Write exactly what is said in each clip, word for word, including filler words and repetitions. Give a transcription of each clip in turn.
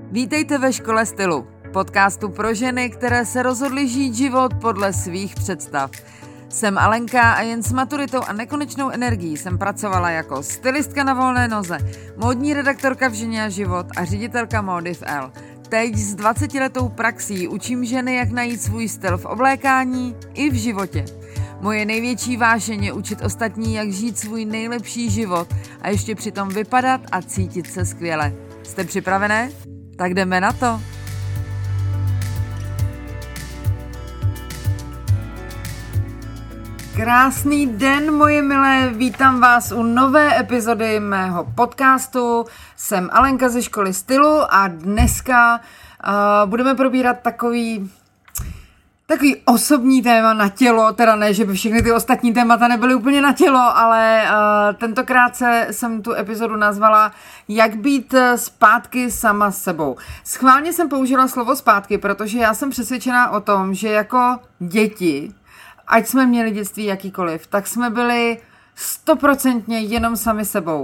Vítejte ve Škole stylu, podcastu pro ženy, které se rozhodly žít život podle svých představ. Jsem Alenka a jen s maturitou a nekonečnou energií jsem pracovala jako stylistka na volné noze, módní redaktorka v Ženě a život a ředitelka módy v L. Teď s dvacetiletou praxí učím ženy, jak najít svůj styl v oblékání i v životě. Moje největší vášeň je učit ostatní, jak žít svůj nejlepší život a ještě přitom vypadat a cítit se skvěle. Jste připravené? Tak jdeme na to! Krásný den, moje milé, vítám vás u nové epizody mého podcastu. Jsem Alenka ze Školy stylu a dneska uh, budeme probírat takový, takový osobní téma na tělo, teda ne, že by všechny ty ostatní témata nebyly úplně na tělo, ale uh, tentokrát se, jsem tu epizodu nazvala Jak být zpátky sama s sebou. Schválně jsem použila slovo zpátky, protože já jsem přesvědčená o tom, že jako děti, ať jsme měli dětství jakýkoliv, tak jsme byli stoprocentně jenom sami sebou.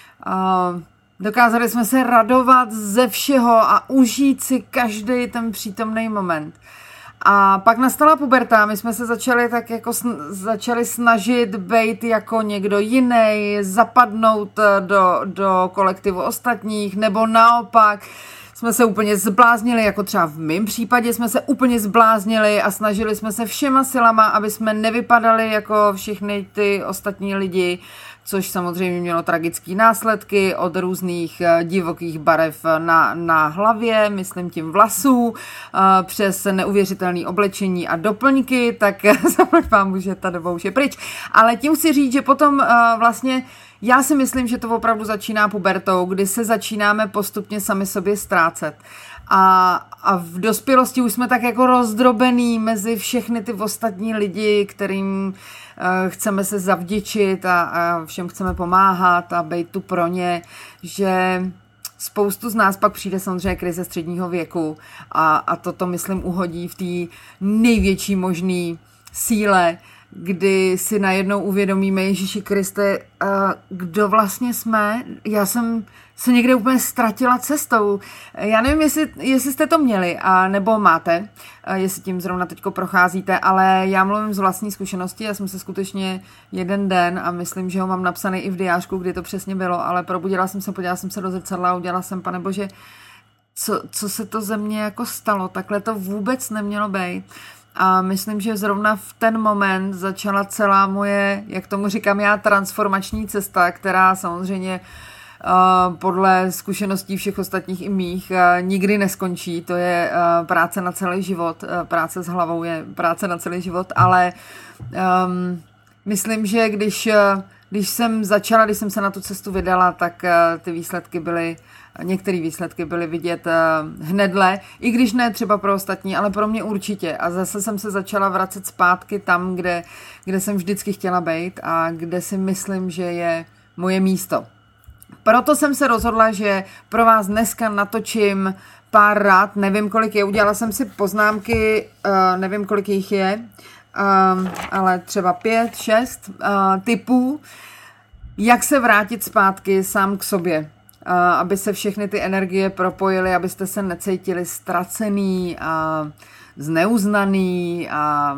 Uh, dokázali jsme se radovat ze všeho a užít si každý ten přítomný moment. A pak nastala puberta, my jsme se začali tak jako sn- začali snažit být jako někdo jiný, zapadnout do, do kolektivu ostatních, nebo naopak jsme se úplně zbláznili, jako třeba v mém případě jsme se úplně zbláznili a snažili jsme se všema silama, aby jsme nevypadali jako všichni ty ostatní lidi, což samozřejmě mělo tragické následky od různých divokých barev na, na hlavě, myslím tím vlasů, přes neuvěřitelné oblečení a doplňky, tak zaplať pámu, že ta doba už je pryč. Ale tím chci říct, že potom vlastně já si myslím, že to opravdu začíná pubertou, kdy se začínáme postupně sami sobě ztrácet. A, a v dospělosti už jsme tak jako rozdrobený mezi všechny ty ostatní lidi, kterým uh, chceme se zavděčit a, a všem chceme pomáhat a být tu pro ně, že spoustu z nás pak přijde samozřejmě krize středního věku a, a toto, myslím, uhodí v té největší možné síle, kdy si najednou uvědomíme, Ježíši Kriste, kdo vlastně jsme. Já jsem se někde úplně ztratila cestou. Já nevím, jestli, jestli jste to měli, a nebo máte, jestli tím zrovna teďko procházíte, ale já mluvím z vlastní zkušenosti. Já jsem se skutečně jeden den, a myslím, že ho mám napsaný i v diářku, kdy to přesně bylo, ale probudila jsem se, podívala jsem se do zrcadla a udělala jsem, Pane Bože, co, co se to ze mě jako stalo. Takhle to vůbec nemělo být. A myslím, že zrovna v ten moment začala celá moje, jak tomu říkám já, transformační cesta, která samozřejmě uh, podle zkušeností všech ostatních i mých uh, nikdy neskončí. To je uh, práce na celý život. Uh, práce s hlavou je práce na celý život, ale um, myslím, že když, uh, když jsem začala, když jsem se na tu cestu vydala, tak uh, ty výsledky byly Některé výsledky byly vidět uh, hnedle, i když ne třeba pro ostatní, ale pro mě určitě. A zase jsem se začala vracet zpátky tam, kde, kde jsem vždycky chtěla být a kde si myslím, že je moje místo. Proto jsem se rozhodla, že pro vás dneska natočím pár rád, nevím kolik je, udělala jsem si poznámky, uh, nevím kolik jich je, uh, ale třeba pět, šest uh, typů, jak se vrátit zpátky sám k sobě. Uh, aby se všechny ty energie propojily, abyste se necítili ztracený a zneuznaný a,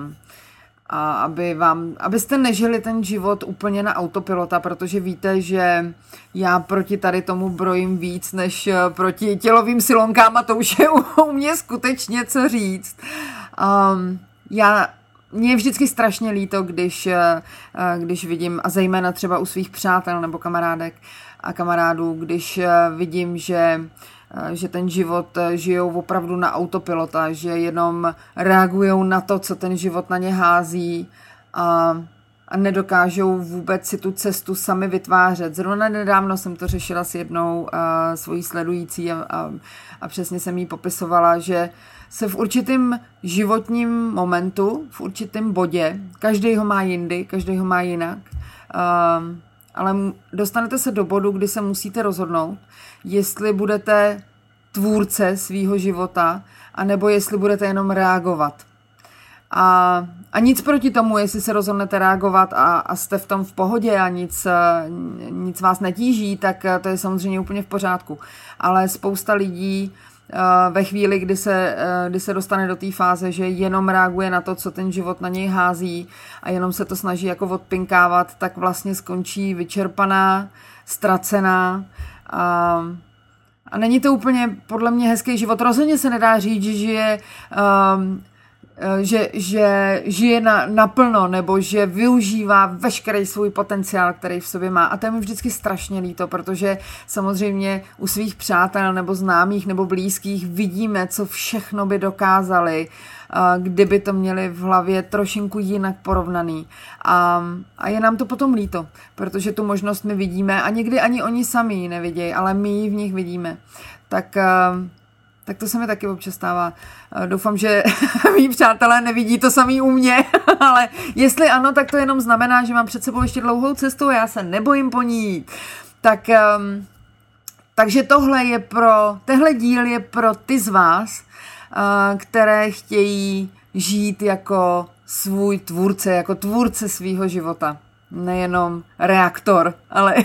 a aby vám, abyste nežili ten život úplně na autopilota, protože víte, že já proti tady tomu brojím víc než proti tělovým silonkám a to už je u mě skutečně co říct. Um, já Mně je vždycky strašně líto, když, když vidím, a zejména třeba u svých přátel nebo kamarádek a kamarádů, když vidím, že, že ten život žijou opravdu na autopilota, že jenom reagují na to, co ten život na ně hází a, a nedokážou vůbec si tu cestu sami vytvářet. Zrovna nedávno jsem to řešila s jednou uh, svojí sledující a, a, a přesně jsem jí popisovala, že se v určitém životním momentu, v určitém bodě, každý ho má jindy, každý ho má jinak, um, ale dostanete se do bodu, kdy se musíte rozhodnout, jestli budete tvůrce svýho života, anebo jestli budete jenom reagovat. A, a nic proti tomu, jestli se rozhodnete reagovat a, a jste v tom v pohodě a nic, nic vás netíží, tak to je samozřejmě úplně v pořádku. Ale spousta lidí ve chvíli, kdy se, kdy se dostane do té fáze, že jenom reaguje na to, co ten život na něj hází a jenom se to snaží jako odpinkávat, tak vlastně skončí vyčerpaná, ztracená a, a není to úplně podle mě hezký život. Rozhodně se nedá říct, že žije um, Že, že žije na, naplno nebo že využívá veškerý svůj potenciál, který v sobě má. A to je mi vždycky strašně líto, protože samozřejmě u svých přátel nebo známých nebo blízkých vidíme, co všechno by dokázali, kdyby to měli v hlavě trošinku jinak porovnaný. A, a je nám to potom líto, protože tu možnost my vidíme a někdy ani oni sami ji nevidějí, ale my ji v nich vidíme. Tak... Tak to se mi taky občas stává. Doufám, že mý přátelé nevidí to samý u mě, ale jestli ano, tak to jenom znamená, že mám před sebou ještě dlouhou cestu a já se nebojím po ní jít. Tak, um, takže tohle je pro, tehle díl je pro ty z vás, uh, které chtějí žít jako svůj tvůrce, jako tvůrce svýho života. Nejenom reaktor, ale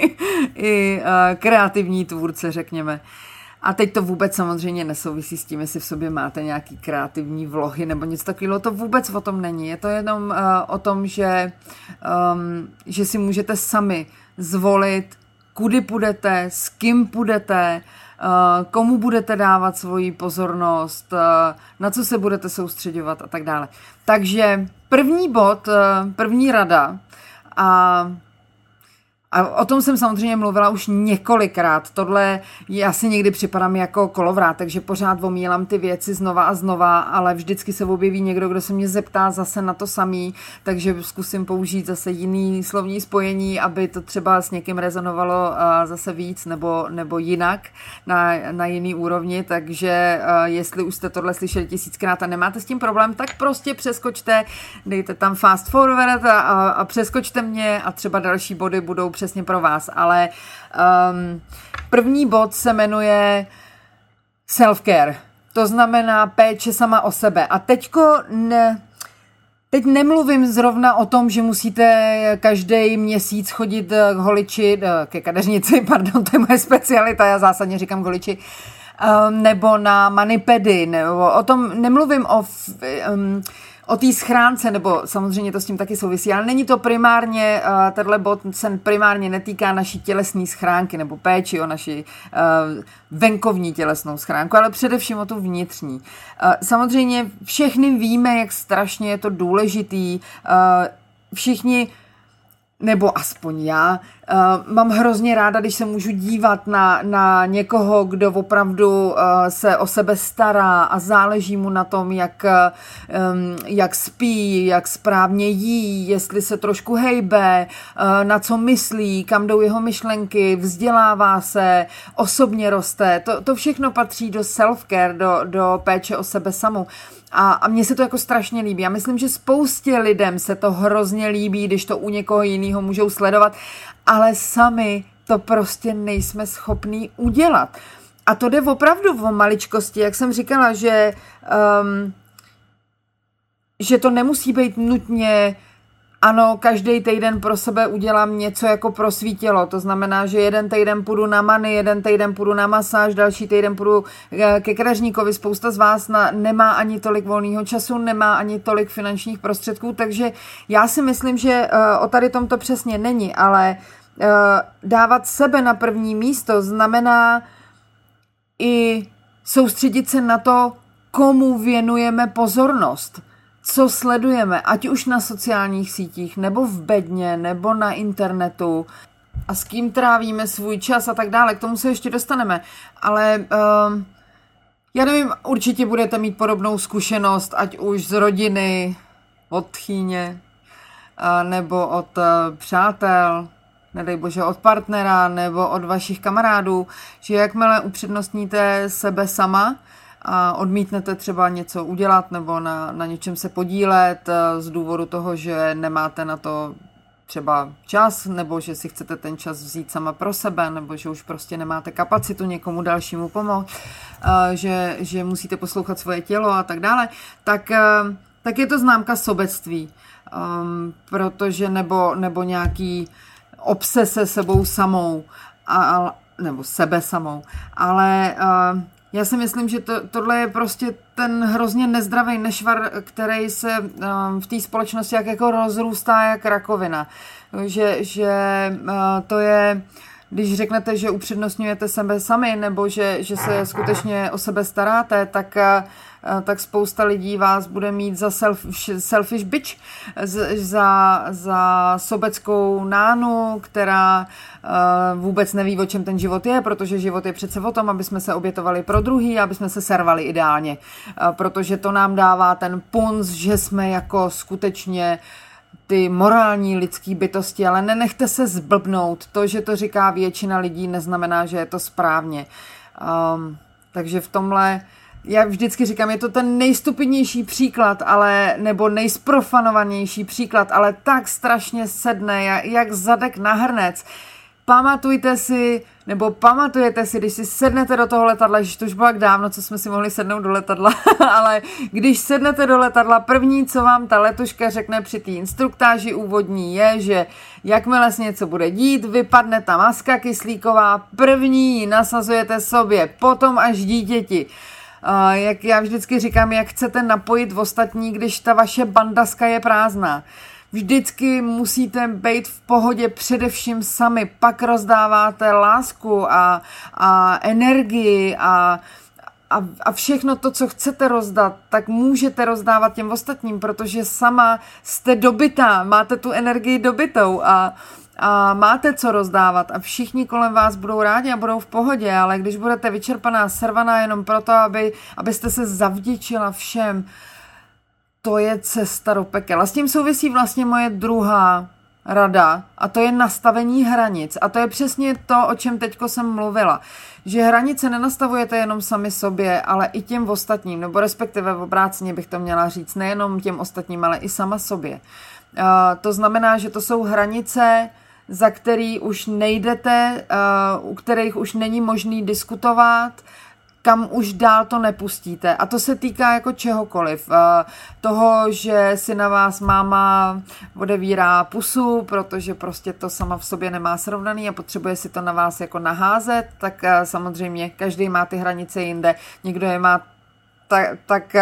i uh, kreativní tvůrce, řekněme. A teď to vůbec samozřejmě nesouvisí s tím, jestli v sobě máte nějaký kreativní vlohy nebo něco takového. To vůbec o tom není. Je to jenom uh, o tom, že, um, že si můžete sami zvolit, kudy půjdete, s kým půjdete, uh, komu budete dávat svoji pozornost, uh, na co se budete soustředovat a tak dále. Takže první bod, uh, první rada a... A o tom jsem samozřejmě mluvila už několikrát. Tohle já si někdy připadám jako kolovrátek, že pořád omílám ty věci znova a znova, ale vždycky se objeví někdo, kdo se mě zeptá zase na to samý, takže zkusím použít zase jiný slovní spojení, aby to třeba s někým rezonovalo zase víc nebo, nebo jinak na, na jiný úrovni. Takže jestli už jste tohle slyšeli tisíckrát a nemáte s tím problém, tak prostě přeskočte, dejte tam fast forward a, a přeskočte mě a třeba další body budou přesně pro vás, ale um, první bod se jmenuje self-care. To znamená péče sama o sebe. A teďko ne, teď nemluvím zrovna o tom, že musíte každý měsíc chodit k holiči, ke kadeřnici, pardon, to je moje specialita, já zásadně říkám k holiči, um, nebo na manipedy, nebo o tom nemluvím o... Um, o té schránce, nebo samozřejmě to s tím taky souvisí, ale není to primárně, uh, tenhle bod se primárně netýká naší tělesné schránky nebo péči o naši uh, venkovní tělesnou schránku, ale především o tu vnitřní. Uh, samozřejmě všechny víme, jak strašně je to důležitý. Uh, všichni, nebo aspoň já, uh, mám hrozně ráda, když se můžu dívat na, na někoho, kdo opravdu uh, se o sebe stará a záleží mu na tom, jak, um, jak spí, jak správně jí, jestli se trošku hejbe, uh, na co myslí, kam jdou jeho myšlenky, vzdělává se, osobně roste. To, to všechno patří do self-care, do, do péče o sebe samou. A, a mně se to jako strašně líbí. Já myslím, že spoustě lidem se to hrozně líbí, když to u někoho jiného můžou sledovat, ale sami to prostě nejsme schopní udělat. A to jde opravdu o maličkosti, jak jsem říkala, že, um, že to nemusí být nutně ano, každý týden pro sebe udělám něco jako pro svý tělo. To znamená, že jeden týden půjdu na mani, jeden týden půjdu na masáž, další týden půjdu ke kadeřníkovi. Spousta z vás na, nemá ani tolik volného času, nemá ani tolik finančních prostředků, takže já si myslím, že uh, o tady tomto přesně není, ale uh, dávat sebe na první místo znamená i soustředit se na to, komu věnujeme pozornost. Co sledujeme, ať už na sociálních sítích, nebo v bedně, nebo na internetu a s kým trávíme svůj čas a tak dále. K tomu se ještě dostaneme. Ale um, já nevím, určitě budete mít podobnou zkušenost, ať už z rodiny, od tchýně, uh, nebo od uh, přátel, nedej bože od partnera, nebo od vašich kamarádů, že jakmile upřednostníte sebe sama, a odmítnete třeba něco udělat nebo na, na něčem se podílet z důvodu toho, že nemáte na to třeba čas, nebo že si chcete ten čas vzít sama pro sebe, nebo že už prostě nemáte kapacitu někomu dalšímu pomoct, že, že musíte poslouchat svoje tělo a tak dále, tak, tak je to známka sobectví, um, protože nebo, nebo nějaký obsese sebou samou, a, nebo sebe samou, ale uh, Já si myslím, že to, tohle je prostě ten hrozně nezdravý nešvar, který se um, v té společnosti jak jako rozrůstá jak rakovina. Že, že uh, to je, když řeknete, že upřednostňujete sebe sami, nebo že, že se skutečně o sebe staráte, tak, uh, tak spousta lidí vás bude mít za selfish, selfish bitch, za, za sobeckou nánu, která uh, vůbec neví, o čem ten život je, protože život je přece o tom, aby jsme se obětovali pro druhý, aby jsme se servali ideálně, uh, protože to nám dává ten punc, že jsme jako skutečně ty morální lidský bytosti, ale nenechte se zblbnout. To, že to říká většina lidí, neznamená, že je to správně. Um, takže v tomhle, já vždycky říkám, je to ten nejstupidnější příklad, ale, nebo nejsprofanovanější příklad, ale tak strašně sedne, jak, jak zadek na hrnec. Pamatujte si, nebo pamatujete si, když si sednete do toho letadla, že to už bylo jak dávno, co jsme si mohli sednout do letadla, ale když sednete do letadla, první, co vám ta letuška řekne při té instruktáži úvodní je, že jakmile se něco bude dít, vypadne ta maska kyslíková, první ji nasazujete sobě, potom až dítěti. Uh, jak já vždycky říkám, jak chcete napojit v ostatní, když ta vaše bandaska je prázdná. Vždycky musíte být v pohodě především sami, pak rozdáváte lásku a, a energii a, a, a všechno to, co chcete rozdat, tak můžete rozdávat těm ostatním, protože sama jste dobytá, máte tu energii dobytou a, a máte co rozdávat a všichni kolem vás budou rádi a budou v pohodě, ale když budete vyčerpaná, servaná jenom proto, aby, abyste se zavděčila všem, to je cesta do pekel. A s tím souvisí vlastně moje druhá rada a to je nastavení hranic. A to je přesně to, o čem teďko jsem mluvila. Že hranice nenastavujete jenom sami sobě, ale i těm ostatním, nebo respektive v obráceně bych to měla říct, nejenom těm ostatním, ale i sama sobě. Uh, to znamená, že to jsou hranice, za který už nejdete, uh, u kterých už není možný diskutovat, kam už dál to nepustíte. A to se týká jako čehokoliv. Toho, že si na vás máma odevírá pusu, protože prostě to sama v sobě nemá srovnaný a potřebuje si to na vás jako naházet, tak samozřejmě každý má ty hranice jinde. Někdo je má tak, tak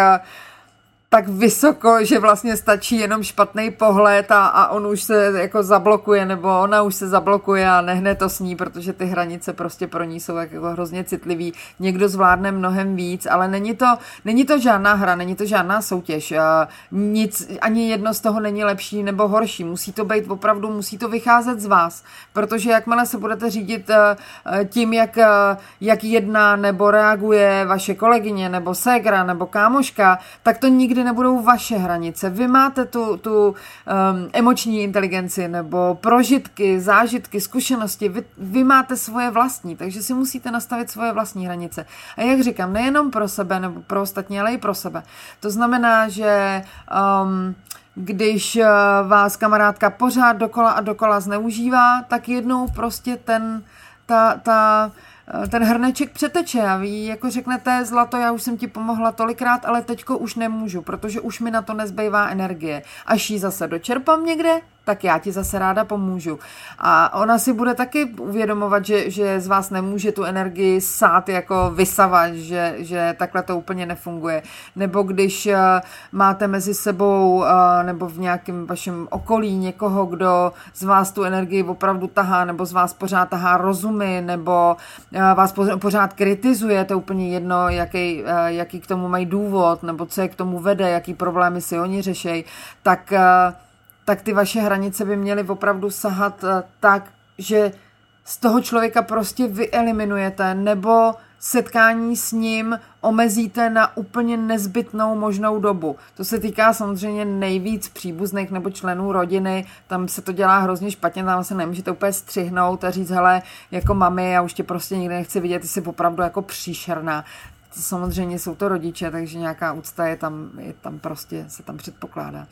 tak vysoko, že vlastně stačí jenom špatný pohled a, a on už se jako zablokuje, nebo ona už se zablokuje a nehne to s ní, protože ty hranice prostě pro ní jsou jako hrozně citlivý. Někdo zvládne mnohem víc, ale není to, není to žádná hra, není to žádná soutěž. Nic, ani jedno z toho není lepší nebo horší. Musí to být opravdu, musí to vycházet z vás, protože jakmile se budete řídit tím, jak, jak jedná nebo reaguje vaše kolegyně, nebo ségra, nebo kámoška, tak to nikdy nebudou vaše hranice. Vy máte tu, tu um, emoční inteligenci nebo prožitky, zážitky, zkušenosti. Vy, vy máte svoje vlastní, takže si musíte nastavit svoje vlastní hranice. A jak říkám, nejenom pro sebe nebo pro ostatní, ale i pro sebe. To znamená, že um, když vás kamarádka pořád dokola a dokola zneužívá, tak jednou prostě ten, ta, ta ten hrneček přeteče a vy jako řeknete, zlato, já už jsem ti pomohla tolikrát, ale teďko už nemůžu, protože už mi na to nezbývá energie. Až ji zase dočerpám někde, tak já ti zase ráda pomůžu. A ona si bude taky uvědomovat, že, že z vás nemůže tu energii sát jako vysavač, že, že takhle to úplně nefunguje. Nebo když uh, máte mezi sebou uh, nebo v nějakém vašem okolí někoho, kdo z vás tu energii opravdu tahá, nebo z vás pořád tahá rozumy, nebo uh, vás pořád kritizuje, to je úplně jedno, jaký, uh, jaký k tomu mají důvod, nebo co je k tomu vede, jaký problémy si oni řešejí, tak uh, tak ty vaše hranice by měly opravdu sahat tak, že z toho člověka prostě vyeliminujete nebo setkání s ním omezíte na úplně nezbytnou možnou dobu. To se týká samozřejmě nejvíc příbuzných nebo členů rodiny, tam se to dělá hrozně špatně, tam se nemůžete úplně střihnout a říct, hele, jako mami, já už tě prostě nikdy nechci vidět, ty jsi opravdu jako příšerná. Samozřejmě jsou to rodiče, takže nějaká úcta je tam, je tam prostě, se tam předpokládá.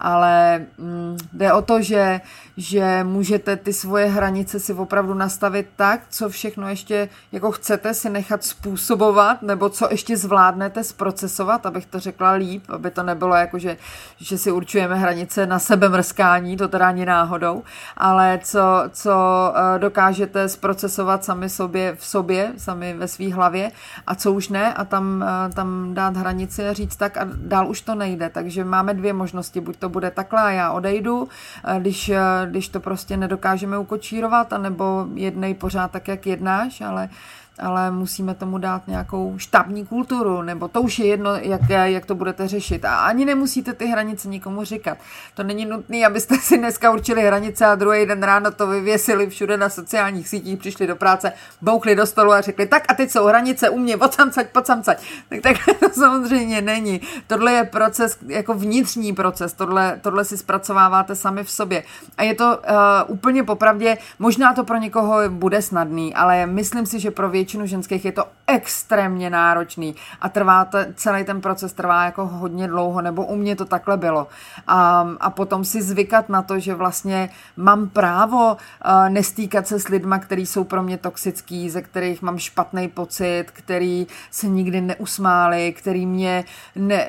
Ale mm, jde o to, že, že můžete ty svoje hranice si opravdu nastavit tak, co všechno ještě jako chcete si nechat způsobovat, nebo co ještě zvládnete zprocesovat, abych to řekla líp, aby to nebylo jako, že, že si určujeme hranice na sebemrskání, to teda ani náhodou, ale co, co dokážete zprocesovat sami sobě v sobě, sami ve svý hlavě a co už ne, sebe a tam, tam dát hranici a říct tak a dál už to nejde. Takže máme dvě možnosti, buď to bude takhle a já odejdu, když, když to prostě nedokážeme ukočírovat, anebo jednej pořád tak, jak jednáš, ale ale musíme tomu dát nějakou štábní kulturu, nebo to už je jedno, jak, jak to budete řešit. A ani nemusíte ty hranice nikomu říkat. To není nutné, abyste si dneska určili hranice a druhý den ráno to vyvěsili všude na sociálních sítích, přišli do práce, bouchli do stolu a řekli, tak a teď jsou hranice u mě, odsamcať, pocamcať. Tak takhle to samozřejmě není. Tohle je proces, jako vnitřní proces, tohle, tohle si zpracováváte sami v sobě. A je to uh, úplně popravdě, možná to pro někoho bude snadný, ale myslím si, že pro většinu ženských je to extrémně náročný a trvá to, celý ten proces trvá jako hodně dlouho, nebo u mě to takhle bylo. A, a potom si zvykat na to, že vlastně mám právo uh, nestýkat se s lidma, který jsou pro mě toxický, ze kterých mám špatný pocit, který se nikdy neusmáli, který mě ne,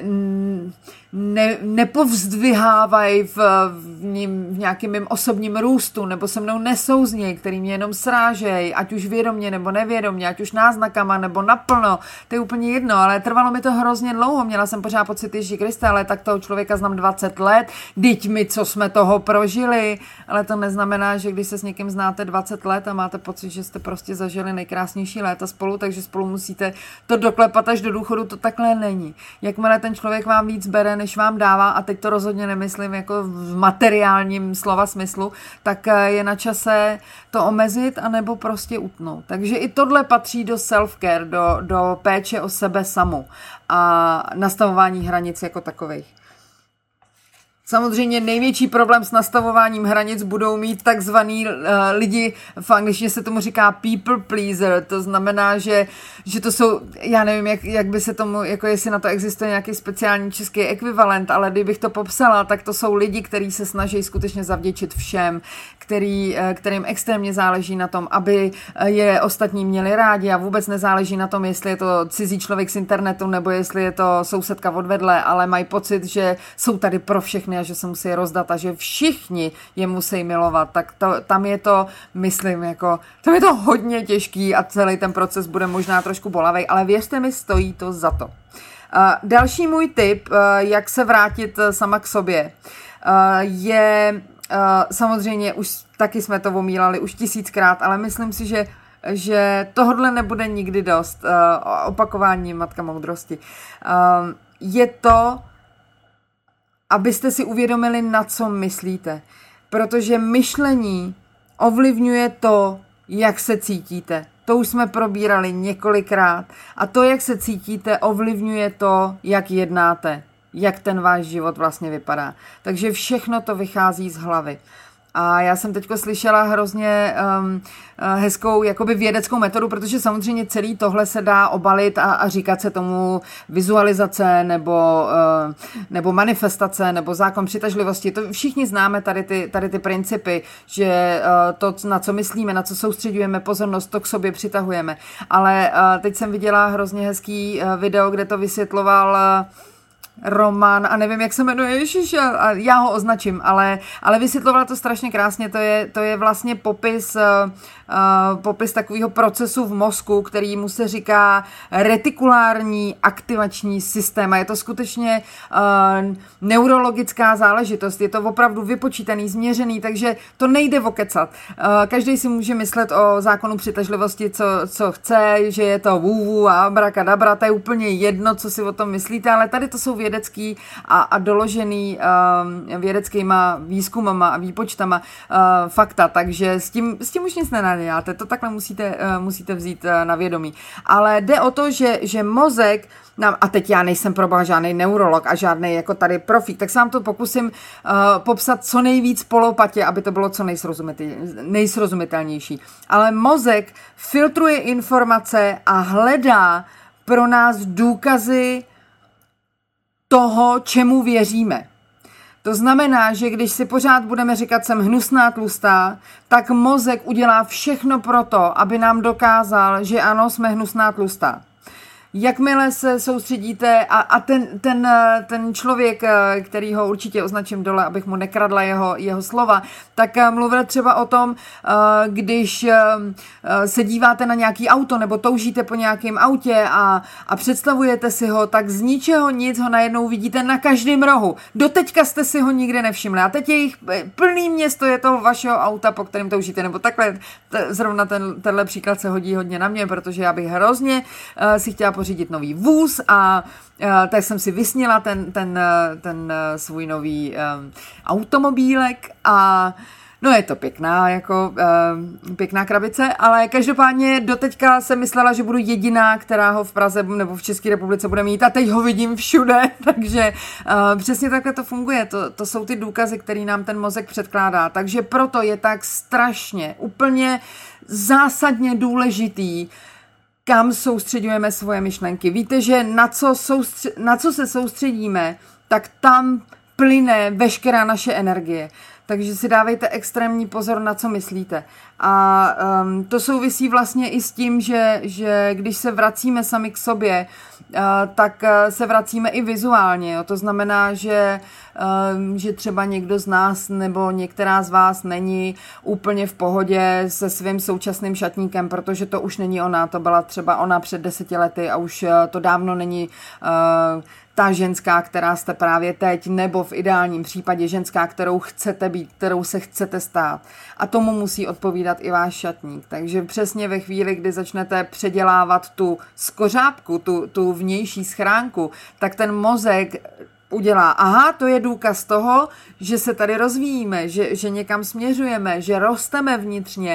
ne, nepovzdvihávají v, v, ním, v nějakým mým osobním růstu, nebo se mnou nesouznějí, který mě jenom srážejí, ať už vědomě nebo nevědomě, ať už náznakama nebo naplno, to je úplně jedno, ale trvalo mi to hrozně dlouho, měla jsem pořád pocit, Ježíši Kriste, ale tak toho člověka znám dvacet let, dyť my, co jsme toho prožili, ale to neznamená, že když se s někým znáte dvacet let a máte pocit, že jste prostě zažili nejkrásnější léta spolu, takže spolu musíte to doklepat až do důchodu, to takhle není. Jakmile ten člověk vám víc bere, než vám dává, a teď to rozhodně nemyslím jako v materiálním slova smyslu, tak je na čase to omezit anebo prostě utnout. Takže i tohle patří do self-care, do, do péče o sebe samu a nastavování hranic jako takových. Samozřejmě největší problém s nastavováním hranic budou mít takzvaný uh, lidi, v angličtině se tomu říká people pleaser, to znamená, že, že to jsou, já nevím, jak, jak by se tomu, jako jestli na to existuje nějaký speciální český ekvivalent, ale kdybych to popsala, tak to jsou lidi, kteří se snaží skutečně zavděčit všem, který, kterým extrémně záleží na tom, aby je ostatní měli rádi a vůbec nezáleží na tom, jestli je to cizí člověk z internetu nebo jestli je to sousedka odvedle, ale mají pocit, že jsou tady pro všechny a že se musí rozdat a že všichni je musí milovat, tak to, tam je to, myslím, jako, tam je to hodně těžký a celý ten proces bude možná trošku bolavej, ale věřte mi, stojí to za to. Uh, další můj tip, uh, jak se vrátit uh, sama k sobě, uh, je uh, samozřejmě, už taky jsme to omílali už tisíckrát, ale myslím si, že že tohle nebude nikdy dost. Uh, opakování matka moudrosti. Uh, je to, abyste si uvědomili, na co myslíte. Protože myšlení ovlivňuje to, jak se cítíte. To už jsme probírali několikrát. A to, jak se cítíte, ovlivňuje to, jak jednáte. Jak ten váš život vlastně vypadá. Takže všechno to vychází z hlavy. A já jsem teďko slyšela hrozně um, hezkou jakoby vědeckou metodu, protože samozřejmě celý tohle se dá obalit a, a říkat se tomu vizualizace nebo, uh, nebo manifestace nebo zákon přitažlivosti. To všichni známe tady ty, tady ty principy, že uh, to, na co myslíme, na co soustředujeme pozornost, to k sobě přitahujeme. Ale uh, teď jsem viděla hrozně hezký uh, video, kde to vysvětloval uh, Roman, a nevím, jak se jmenuje, ježiš, a já ho označím, ale, ale vysvětlovala to strašně krásně, to je, to je vlastně popis, uh, popis takového procesu v mozku, který mu se říká retikulární aktivační systém a je to skutečně uh, neurologická záležitost, je to opravdu vypočítaný, změřený, takže to nejde okecat. Uh, každý si může myslet o zákonu přitažlivosti, co, co chce, že je to vůvů a abrakadabra, to je úplně jedno, co si o tom myslíte, ale tady to jsou vědecký a, a doložený uh, vědeckýma výzkumama a výpočtama uh, fakta, takže s tím, s tím už nic nenaděláte, to takhle musíte, uh, musíte vzít uh, na vědomí. Ale jde o to, že, že mozek nám, a teď já nejsem proboha žádný neurolog a žádný jako tady profík, tak se vám to pokusím uh, popsat co nejvíc polopatě, aby to bylo co nejsrozumitelnější. Ale mozek filtruje informace a hledá pro nás důkazy toho, čemu věříme. To znamená, že když si pořád budeme říkat, jsem hnusná, tlustá, tak mozek udělá všechno pro to, aby nám dokázal, že ano, jsme hnusná, tlustá. jakmile se soustředíte a, a ten, ten, ten člověk, který ho určitě označím dole, abych mu nekradla jeho, jeho slova, tak mluvil třeba o tom, když se díváte na nějaký auto nebo toužíte po nějakém autě a, a představujete si ho, tak z ničeho nic ho najednou vidíte na každém rohu. Doteďka jste si ho nikdy nevšimli a teď je jich plný město je toho vašeho auta, po kterém toužíte, nebo takhle, t- zrovna ten, tenhle příklad se hodí hodně na mě, protože já bych hrozně uh, si chtěla pořídit nový vůz a uh, tak jsem si vysnila ten, ten, uh, ten uh, svůj nový um, automobílek a no je to pěkná, jako uh, pěkná krabice, ale každopádně doteďka jsem myslela, že budu jediná, která ho v Praze nebo v České republice bude mít a teď ho vidím všude, takže uh, přesně takhle to funguje, to, to jsou ty důkazy, který nám ten mozek předkládá, takže proto je tak strašně, úplně zásadně důležitý, kam soustředujeme svoje myšlenky. Víte, že na co, soustř- na co se soustředíme, tak tam plyne veškerá naše energie. Takže si dávejte extrémní pozor, na co myslíte. A um, to souvisí vlastně i s tím, že, že když se vracíme sami k sobě, uh, tak uh, se vracíme i vizuálně. Jo? To znamená, že, um, že třeba někdo z nás nebo některá z vás není úplně v pohodě se svým současným šatníkem, protože to už není ona. To byla třeba ona před deseti lety a už uh, to dávno není uh, ta ženská, která jste právě teď, nebo v ideálním případě ženská, kterou chcete být, kterou se chcete stát. A tomu musí odpovídat i váš šatník. Takže přesně ve chvíli, kdy začnete předělávat tu skořápku, tu, tu vnější schránku, tak ten mozek udělá, aha, to je důkaz toho, že se tady rozvíjíme, že, že někam směřujeme, že rosteme vnitřně,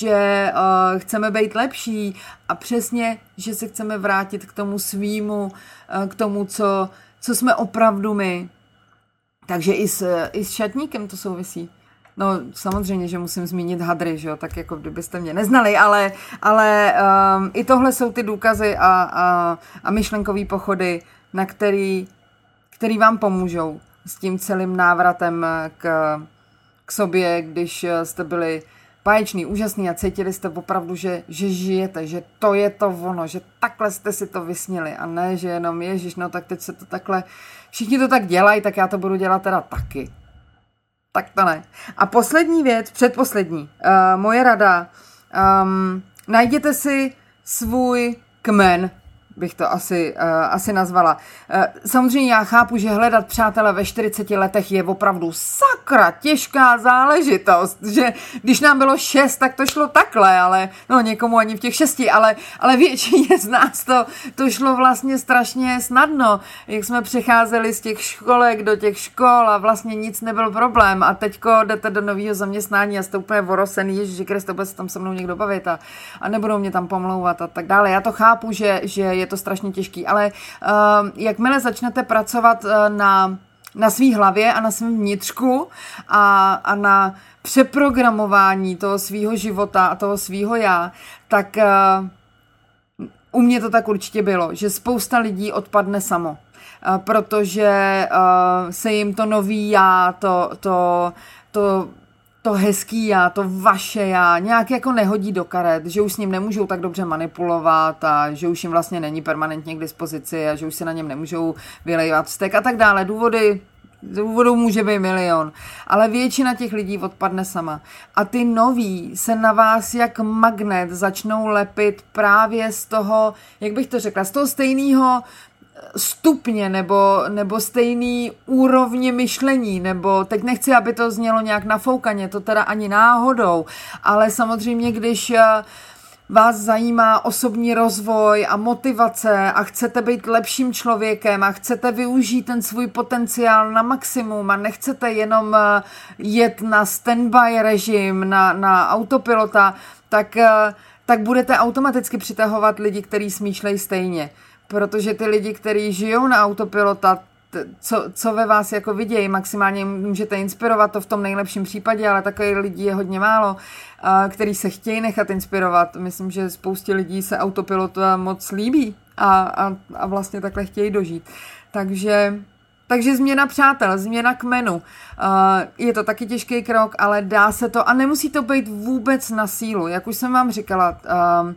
že uh, chceme být lepší a přesně, že se chceme vrátit k tomu svýmu, uh, k tomu, co, co jsme opravdu my. Takže i s, i s šatníkem to souvisí. No samozřejmě, že musím zmínit hadry, že jo, tak jako kdybyste mě neznali, ale, ale um, i tohle jsou ty důkazy a, a, a myšlenkový pochody, na který který vám pomůžou s tím celým návratem k, k sobě, když jste byli báječný, úžasný a cítili jste opravdu, že, že žijete, že to je to ono, že takhle jste si to vysnili a ne, že jenom ježiš, no tak teď se to takhle, všichni to tak dělají, tak já to budu dělat teda taky. Tak to ne. A poslední věc, předposlední, uh, moje rada, um, najděte si svůj kmen, bych to asi, uh, asi nazvala. Uh, samozřejmě já chápu, že hledat přátele ve čtyřiceti letech je opravdu sakra těžká záležitost, že když nám bylo šest, tak to šlo takhle, ale no někomu ani v těch šesti, ale, ale většině z nás to, to šlo vlastně strašně snadno, jak jsme přecházeli z těch školek do těch škol a vlastně nic nebyl problém a teďko jdete do nového zaměstnání a jste úplně vorosený, ježiši Kriste, bude se tam se mnou někdo bavit a, a nebudou mě tam pomlouvat a tak dále. Já to chápu, že, že je to strašně těžký, ale uh, jakmile začnete pracovat uh, na, na svý hlavě a na svém vnitřku a, a na přeprogramování toho svýho života a toho svýho já, tak uh, u mě to tak určitě bylo, že spousta lidí odpadne samo, uh, protože uh, se jim to nový já, to, to, to to hezký já, to vaše já, nějak jako nehodí do karet, že už s ním nemůžou tak dobře manipulovat a že už jim vlastně není permanentně k dispozici a že už se na něm nemůžou vylejvat vztek a tak dále. Důvody, důvodů může být milion, ale většina těch lidí odpadne sama. A ty noví se na vás jak magnet začnou lepit právě z toho, jak bych to řekla, z toho stejného stupně nebo, nebo stejný úrovně myšlení, nebo teď nechci, aby to znělo nějak nafoukaně, to teda ani náhodou, ale samozřejmě, když vás zajímá osobní rozvoj a motivace a chcete být lepším člověkem a chcete využít ten svůj potenciál na maximum a nechcete jenom jet na standby režim, na, na autopilota, tak, tak budete automaticky přitahovat lidi, kteří smýšlejí stejně. Protože ty lidi, kteří žijou na autopilota, t- co, co ve vás jako vidějí, maximálně můžete inspirovat, to v tom nejlepším případě, ale takových lidí je hodně málo, uh, který se chtějí nechat inspirovat. Myslím, že spoustě lidí se autopilot moc líbí a, a, a vlastně takhle chtějí dožít. Takže, takže změna přátel, změna kmenu. Uh, je to taky těžký krok, ale dá se to a nemusí to být vůbec na sílu. Jak už jsem vám říkala, uh,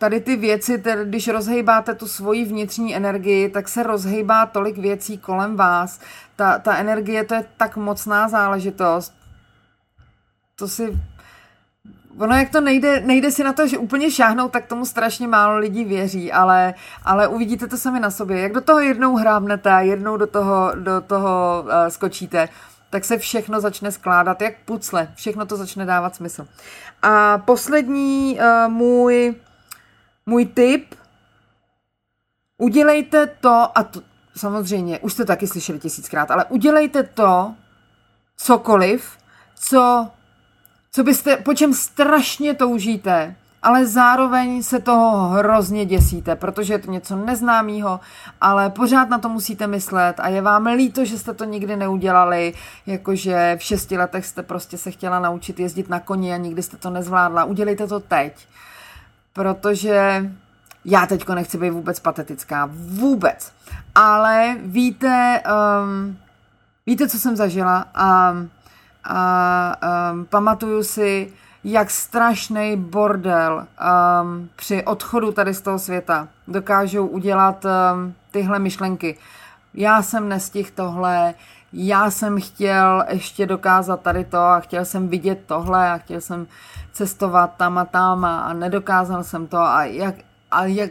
tady ty věci, tedy, když rozhejbáte tu svoji vnitřní energii, tak se rozhejbá tolik věcí kolem vás. Ta, ta energie, to je tak mocná záležitost. To si... Ono, jak to nejde, nejde si na to, že úplně šáhnout, tak tomu strašně málo lidí věří, ale, ale uvidíte to sami na sobě. Jak do toho jednou hrábnete a jednou do toho, do toho uh, skočíte, tak se všechno začne skládat, jak pucle. Všechno to začne dávat smysl. A poslední uh, můj, můj tip, udělejte to, a to, samozřejmě, už jste taky slyšeli tisíckrát, ale udělejte to, cokoliv, co... co byste, po čem strašně toužíte, ale zároveň se toho hrozně děsíte, protože je to něco neznámého, ale pořád na to musíte myslet a je vám líto, že jste to nikdy neudělali, jakože v šesti letech jste prostě se chtěla naučit jezdit na koni a nikdy jste to nezvládla. Udělejte to teď, protože já teďko nechci být vůbec patetická, vůbec, ale víte, um, víte, co jsem zažila a a um, pamatuju si, jak strašný bordel um, při odchodu tady z toho světa dokážou udělat um, tyhle myšlenky. Já jsem nestihl tohle, já jsem chtěl ještě dokázat tady to a chtěl jsem vidět tohle a chtěl jsem cestovat tam a tam a, a nedokázal jsem to a jak... A jak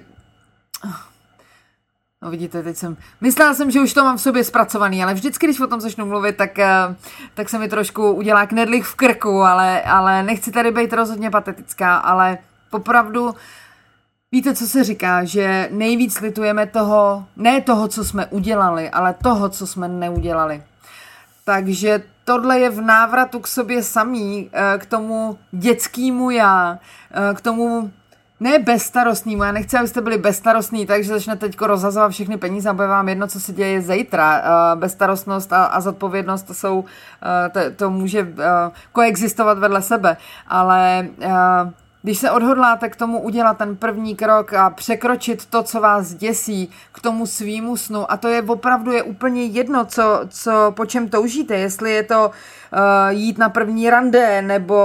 No vidíte, teď jsem, myslela jsem, že už to mám v sobě zpracovaný, ale vždycky, když o tom začnu mluvit, tak, tak se mi trošku udělá knedlich v krku, ale, ale nechci tady být rozhodně patetická, ale popravdu víte, co se říká, že nejvíc litujeme toho, ne toho, co jsme udělali, ale toho, co jsme neudělali. Takže tohle je v návratu k sobě samý, k tomu dětskému já, k tomu ne bezstarostnýmu, já nechci, abyste byli bezstarostní, takže začnete teďko rozhazovat všechny peníze a bude vám jedno, co se děje zítra. Uh, bezstarostnost a, a zodpovědnost, to jsou, uh, to, to může uh, koexistovat vedle sebe, ale uh, když se odhodláte k tomu udělat ten první krok a překročit to, co vás děsí, k tomu svýmu snu, a to je opravdu je úplně jedno, co, co, po čem toužíte, jestli je to uh, jít na první rande, nebo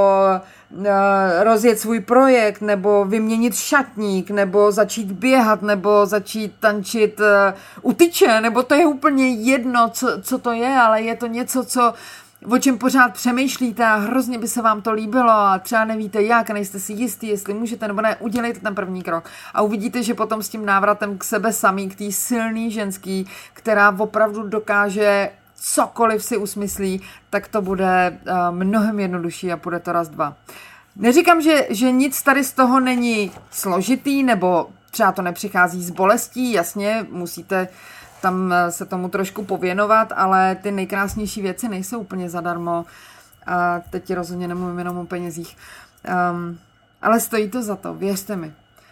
rozjet svůj projekt, nebo vyměnit šatník, nebo začít běhat, nebo začít tančit u tyče, nebo to je úplně jedno, co, co to je, ale je to něco, co, o čem pořád přemýšlíte a hrozně by se vám to líbilo a třeba nevíte jak a nejste si jistý, jestli můžete nebo ne, udělejte ten první krok a uvidíte, že potom s tím návratem k sebe samý, k té silný ženský, která opravdu dokáže cokoliv si usmyslí, tak to bude uh, mnohem jednodušší a půjde to raz, dva. Neříkám, že, že nic tady z toho není složitý, nebo třeba to nepřichází z bolestí, jasně, musíte tam se tomu trošku pověnovat, ale ty nejkrásnější věci nejsou úplně zadarmo. A teď rozhodně nemluvím jenom o penězích. Um, ale stojí to za to, věřte mi.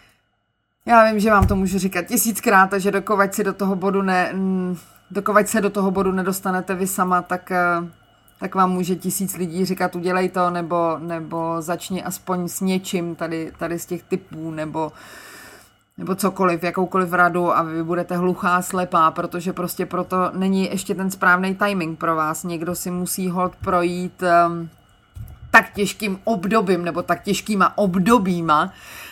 Já vím, že vám to můžu říkat tisíckrát a že dokovač si do toho bodu ne... Dokovač se do toho bodu nedostanete vy sama, tak, tak vám může tisíc lidí říkat udělej to, nebo, nebo začni aspoň s něčím tady, tady z těch typů, nebo, nebo cokoliv, jakoukoliv radu a vy budete hluchá, slepá, protože prostě proto není ještě ten správný timing pro vás. Někdo si musí hold projít um, tak těžkým obdobím, nebo tak těžkýma obdobíma,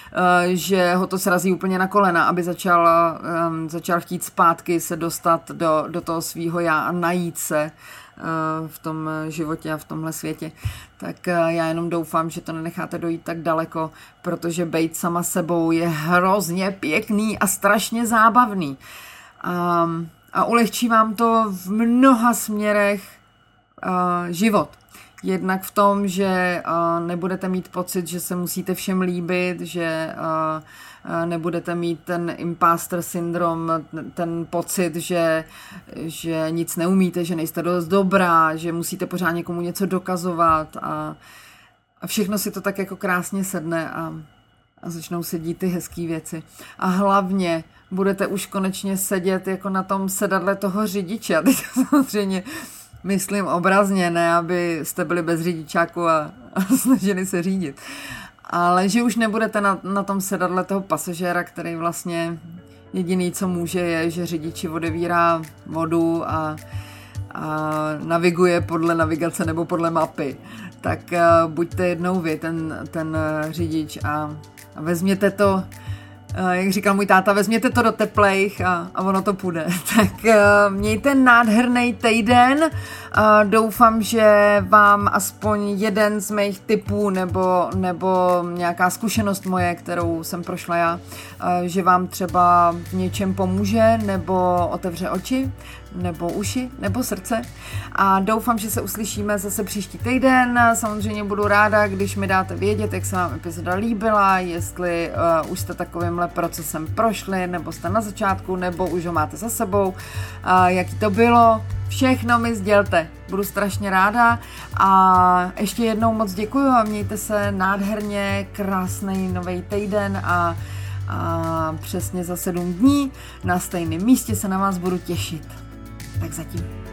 že ho to srazí úplně na kolena, aby začal, um, začal chtít zpátky se dostat do, do toho svýho já a najít se uh, v tom životě a v tomhle světě. Tak uh, já jenom doufám, že to nenecháte dojít tak daleko, protože bejt sama sebou je hrozně pěkný a strašně zábavný. Um, a ulehčí vám to v mnoha směrech uh, život. Jednak v tom, že uh, nebudete mít pocit, že se musíte všem líbit, že uh, uh, nebudete mít ten imposter syndrom, ten pocit, že, že nic neumíte, že nejste dost dobrá, že musíte pořád někomu něco dokazovat a, a všechno si to tak jako krásně sedne a, a začnou se dít ty hezký věci. A hlavně budete už konečně sedět jako na tom sedadle toho řidiče. A teď samozřejmě myslím obrazně, ne, aby jste byli bez řidičáku a, a snažili se řídit. Ale že už nebudete na, na tom sedadle toho pasažéra, který vlastně jediný, co může, je, že řidiči odevírá vodu a, a naviguje podle navigace nebo podle mapy. Tak uh, buďte jednou vy, ten, ten uh, řidič a, a vezměte to jak říkal můj táta, vezměte to do teplejch a, a ono to půjde. Tak mějte nádherný týden. Doufám, že vám aspoň jeden z mých tipů nebo, nebo nějaká zkušenost moje, kterou jsem prošla já, že vám třeba v něčem pomůže nebo otevře oči, nebo uši, nebo srdce. A doufám, že se uslyšíme zase příští týden. Samozřejmě budu ráda, když mi dáte vědět, jak se vám epizoda líbila, jestli uh, už jste takovýmhle procesem prošli, nebo jste na začátku, nebo už ho máte za sebou, uh, jaký to bylo. Všechno mi sdělte. Budu strašně ráda a ještě jednou moc děkuju a mějte se nádherně, krásný nový týden a, a přesně za sedm dní na stejném místě se na vás budu těšit. Tak zatím.